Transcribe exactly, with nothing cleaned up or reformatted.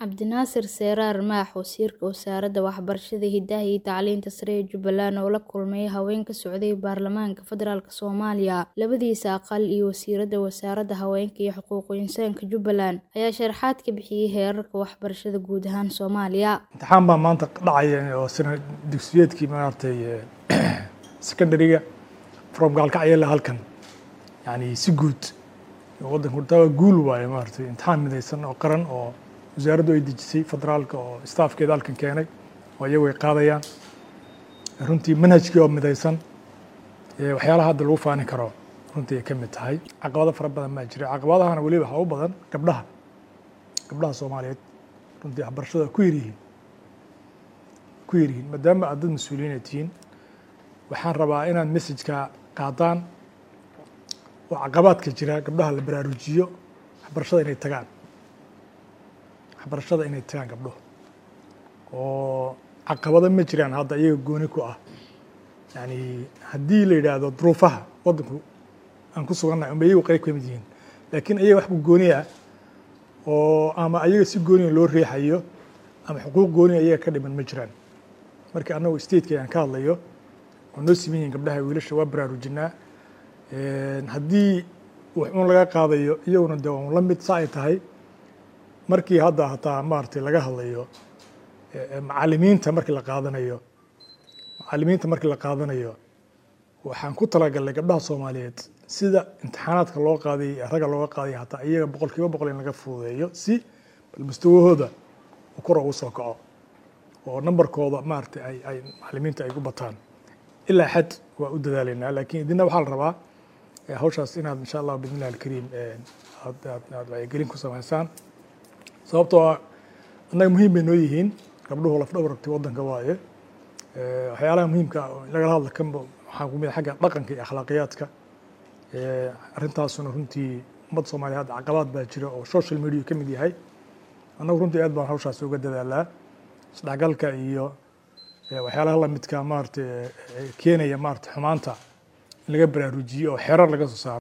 Cabdinaasir Seraar Maax wasiirka wasaaradda waxbarashada hidaha iyo tacliinta sare ee Jubbaland oo la kulmay haweenka socday baarlamaanka federaalk Soomaaliya labadiisa aqal iyo wasiirada wasaaradda haweenka iyo xuquuqul insaanka Jubbaland ayaa sharaxaad ka bixiyay heerarka waxbarashada guud ahaan Soomaaliya. Imtixaan baa maanta dhacaya oo sana dugsiyeedkii maartay secondary-ga from gaalkacyo halkan yani si guud wadanka taa guul waaye maartay imtixaan midaysan oo qaran oo wasaaraddu ay dejisay federaalka oo staafkeeda halkan keenay oo iyagu ay qaadayaan runtii manhajkii oo midaysan ee waxyaalaha hadda lagu faani karo runtii ay ka mid tahay caqabado fara badan ma jira caqabadahana waliba waxa u badan gabdhaha gabdhaha Soomaaliyeed runtii waxbarashada ku yirihiin ku yirihiin maadaama aad dad mas'uuliyiin tihiin waxaan rabaa inaan message-ka qaadaan oo caqabadka jira gabdhaha la baraarujiyo waxbarashada inay tagaan waxbarashada inay tagaan gabdho oo caqabado ma jiraan hadda iyaga gooni ku ah yani haddii la yiraahdo duruufaha wadanku aan ku sugannahay ama iyagu qayb ka mid yihiin laakiin iyaga wax gooni ah oo ama iyaga si gooni loo riixayo ama xuquuq gooni iyaga ka dhiman ma jiraan marka anagu state-ka aan ka hadlayo oo noo simeeyeen gabdhaha wiilasha waa baraarujinaa haddii wax uun laga qaadayo iyaguna de waa la mid saa tahay markii hadda hataa maartay laga hadlayo macallimiinta markii la qaadanayo macallimiinta markii la qaadanayo waxaan ku talagalnay gabdhaha Soomaaliyeed sida imtixaanaadka loo qaaday raga loo qaaday hataa iyaga boqolkiiba boqol in laga fududeeyo si bal mustawahooda uu kor ugu soo kaco oo numberkooda maartay ay ay macallimiinta ay ku bataan ilaa xad waa u dadaalaynaa laakiin idina waxaa la rabaa hawshaas inaad insha Allah bismillaahil kariim aad aad wacyigelin ku samaysaan sababtoo ah annaga muhiim bay noo yihiin gabdhuhu laf dhabartay wadanka waaye waxyaalaha muhiimka laga hadla kan waxaa ku mid xagga dhaqanka iyo akhlaaqiyaadka arrintaasuna runtii ummad Soomaaliyeed caqabad baa jira oo social media ka mid yahay annagu runtii aad baan hawshaas uga dadaalaa isdhexgalka iyo waxyaalaha la midka maartay keenaya maartay xumaanta in laga baraarujiyo oo xeerar laga soo saaro